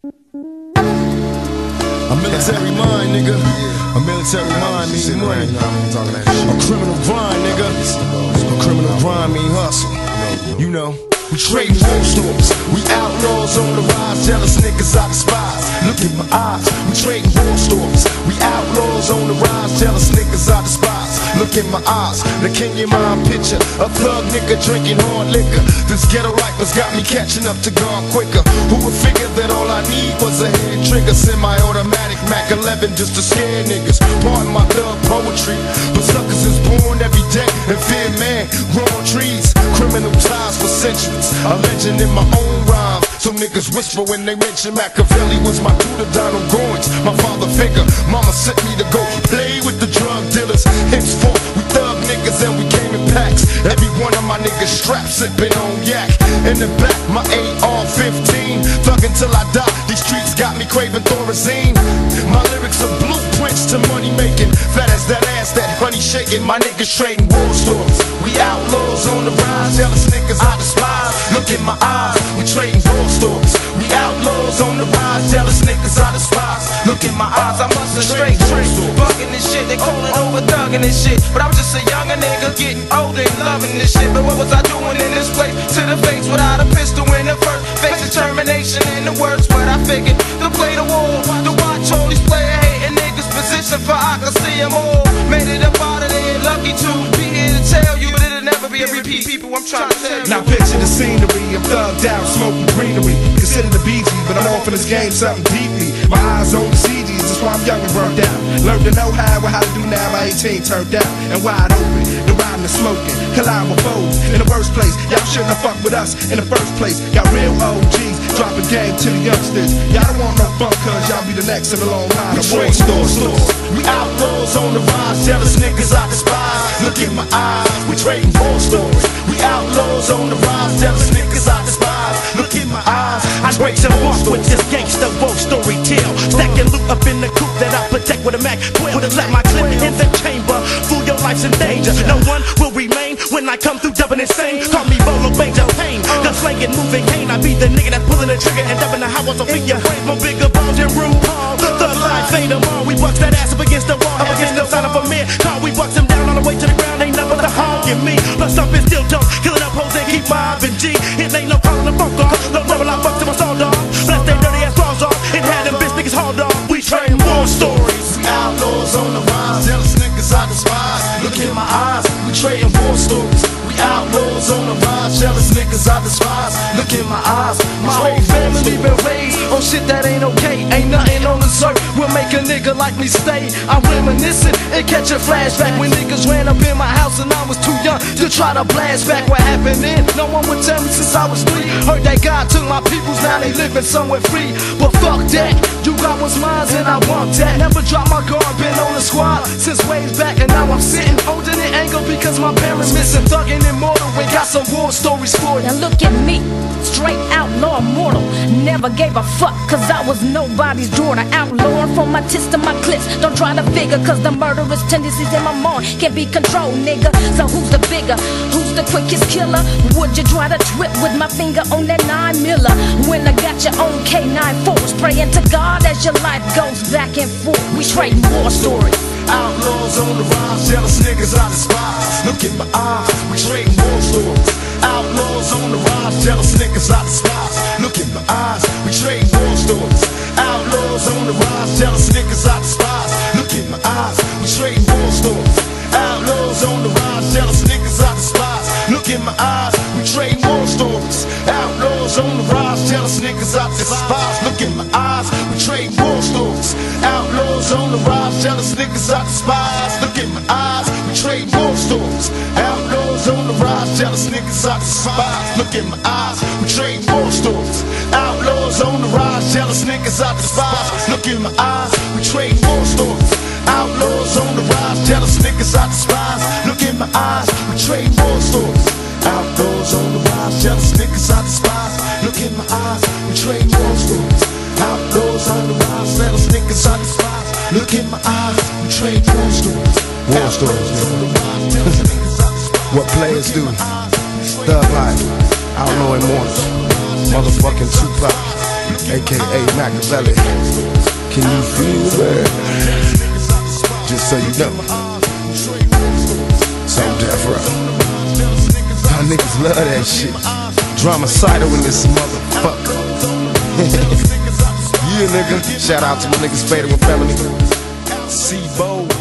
A military mind, nigga. A military mind means money. A criminal grind, nigga. A criminal grind mean hustle. You know. We trading war stores. We outlaws on the rise. Jealous niggas I despise. Look in my eyes. We trading war stores. We outlaws on the rise. Jealous niggas I despise. Look in my eyes. The king in mind picture. A thug nigga drinking hard liquor. This ghetto life has got me catching up to God quicker. Who would figure that all I need was a hand trigger? Semi-automatic Mac 11 just to scare niggas. Pardon my thug poetry, but suckers is born every day and fear man. Growing trees, criminal ties for centuries. A legend in my own rhyme. So niggas whisper when they mention Machiavelli was my tutor, Donald Goins, my father figure. Mama sent me to go play with the drug dealers. Henceforth, we thug niggas and we came in packs. Every one of my niggas strapped, sipping on yak. In the back, my AR-15. Thug until I die. These streets got me craving Thorazine. My lyrics are blueprints to money making. Fat as that ass, that honey shaking. My niggas trading war stores. We outlaws on the rise. Jealous niggas I despise. Look in my eyes. We trading war stores. We outlaws on the rise. Jealous niggas I despise. Look in my eyes. I must have straight bugging this shit. They calling over thugging this shit. But I was just a younger nigga getting older and loving this shit. But what was I doing in this place? To the face without a pistol in the first. Face determination in the words. What I figured to play the war. To watch all these player hating niggas position for I can see them all. Made it up out of there. Lucky to be here to tell you, but it'll never be a repeat. People, I'm trying to tell you. Now picture the scenery. I'm thugged out, smoking greenery. Consider the BG, but I'm off in this game something deeply. My eyes on the CDs, that's why I'm young and burned out. Learned to know how to do now. My 18 turned out and wide open. The riding and smoking, collide with foes. In the worst place, y'all shouldn't have fucked with us in the first place. Got real OGs dropping game to the youngsters. Y'all don't want no fun, cause y'all be the next in the long line of war stores. We outlaws on the rise. Jealous niggas I despise. Look in my eyes. We trading war stores. We outlaws on the rise. Jealous niggas I despise. Look in my eyes. I break some walk with this gangster war story tale. Stacking loot up in the coupe that I protect with a Mac 12. Let my clip in the chamber. Fool, your life's in danger. No one will remain when I come through dubbing insane. Call me Bolo Major Pain. The slanging moving cane. I be the nigga that's pulling the trigger and dubbing the house so figure. More bigger balls than RuPaul. The life ain't no more. We bust that ass up against the wall. Up against the side of a man. Car, we bust him down all the way to the ground. Ain't nothing but the hog in me. Plus up and still dope. Killing up hoes and keep mobbing G. It ain't no calling the funk off. No rebel, I fuck to my soul dog. Bless their dirty ass balls off. And had them bitch niggas hauled off. We train war stories. We outlaws on the rise. Jealous niggas I despise. Look in my eyes. We trading war stories. We outlaws on the rise. Jealous niggas I despise. Look in my eyes. My whole family been raised on shit that ain't okay. Ain't nothing on this earth will make a nigga like me stay. I'm reminiscing and catch a flashback when niggas ran up in my house and I was too young to try to blast back what happened then. No one would tell me since I was 3. Heard that God took my peoples, now they living somewhere free. But fuck that, you got what's mine and I want that. Never drop my guard, been on the squad since ways back and now I'm sitting holding it angle because my parents missing. Thugging immortal, we got some war stories for you. Now look at me, straight outlaw immortal. Never gave a fuck cause I was nobody's daughter. Outlawing from my tits to my clips. Don't try to figure cause the murderous tendencies in my mind can't be controlled, nigga. So who's the bigger? Who's the quickest killer? Would you try to trip with my finger on that 9mm? When I got your own K9 force, praying to God as your life goes back and forth. We trading war stories. Outlaws on the rise. Jealous niggas I despise. Look in my eyes. We trading war stories. Outlaws on the rise. Jealous niggas I despise. Look in my eyes. We trading war stories. Outlaws on the rise. Jealous niggas I despise. Look in my eyes. We trading war stories. Outlaws on the rise. Jealous niggas I despise. Look in my eyes. We trading war stories. Outlaws on the rise. Jealous niggas I despise. Look in my eyes. We trading war stories. Outlaws on the rise. Jealous niggas I despise. Look in my eyes. We trading war stories. Outlaws on the rise. Jealous niggas I despise. Look in my eyes. We trading war stories. Outlaws on the rise. Jealous niggas I despise. Look in my eyes. We trading war stories. Outlaws on the rise. Jealous niggas I despise. Look in my eyes. We trading war stories. Outlaws on the rise. Jealous niggas I despise. Look in my eyes. We trading war stories. Outlaws on the rise. Jealous niggas I despise. Look in my eyes. We trade war stories. War stories, nigga. What players do. Thug life. Outlaw immortals. Motherfucking Tupac. aka Machiavelli. Can you feel it? Just so you know, so death row. Y'all niggas love that shit. Dramacidal in this motherfucker. Yeah, nigga. Shout out to my niggas Fatal with Felony. C-Bo.